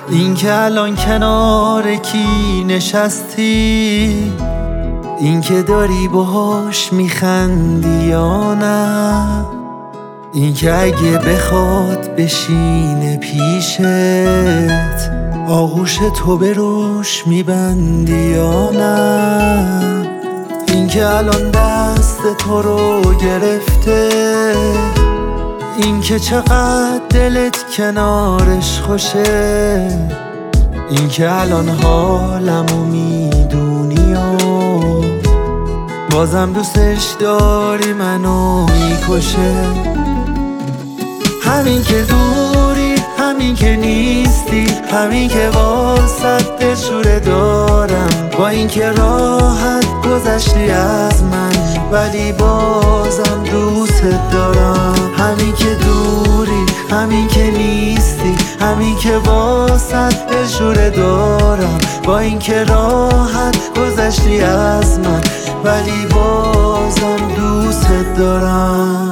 این که الان کنار کی نشستی، این که داری باهاش میخندی یا نه، این که اگه بخواد بشینه پیشت آغوش تو به روش میبندی یا نه، این که الان دست تو رو گرفته، این که چقدر دلت کنارش خوشه، این که الان حالمو میدونی و بازم دوستش داری منو میکشه. همین که دوری، همین که نیستی، همین که واسط دلشوره دارم، با این که راحت گذشتی از من ولی بازم دوست دارم. همین که دوری، همین که نیستی، همین که واسط دلشوره دارم، با این که راحت گذشتی از من ولی بازم دوست دارم.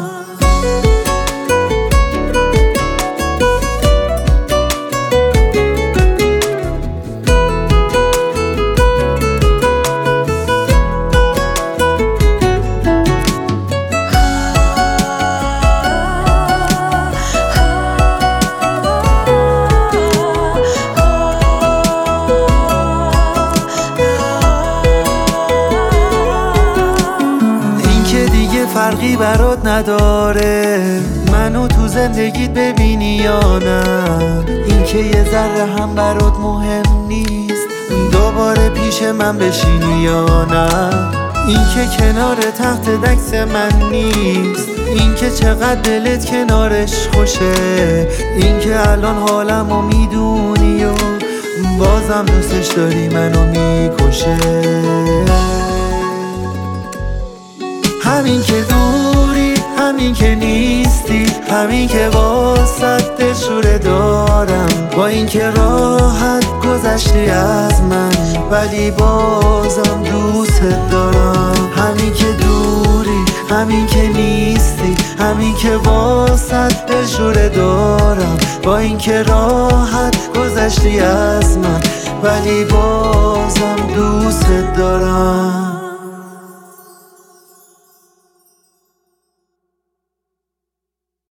فرقی برات نداره منو تو زندگیت ببینی یا نه، این که یه ذره هم برات مهم نیست دوباره پیش من بشینی یا نه، این که کنار تخت دکس من نیست، این که چقدر دلت کنارش خوشه، این که الان حالمو میدونی و بازم دوستش داری منو میکشه. همین که دوری، همین که نیستی، همین که واسط دلشوره دارم، با این که راحت گذشتی از من ولی بازم دوست دارم. همین که دوری، همین که نیستی، همین که واسط دلشوره دارم، با این که راحت گذشتی از من ولی بازم دوست دارم.